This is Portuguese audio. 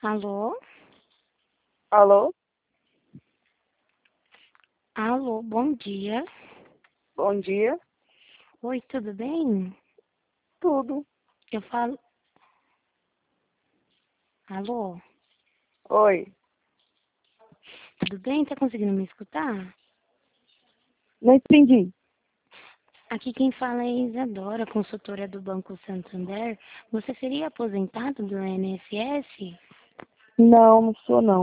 Alô? Alô? Alô, bom dia. Bom dia. Oi, tudo bem? Tudo. Eu falo. Alô? Oi. Tudo bem? Tá conseguindo me escutar? Não entendi. Aqui quem fala é Isadora, consultora do Banco Santander. Você seria aposentado do INSS? Não, não sou não.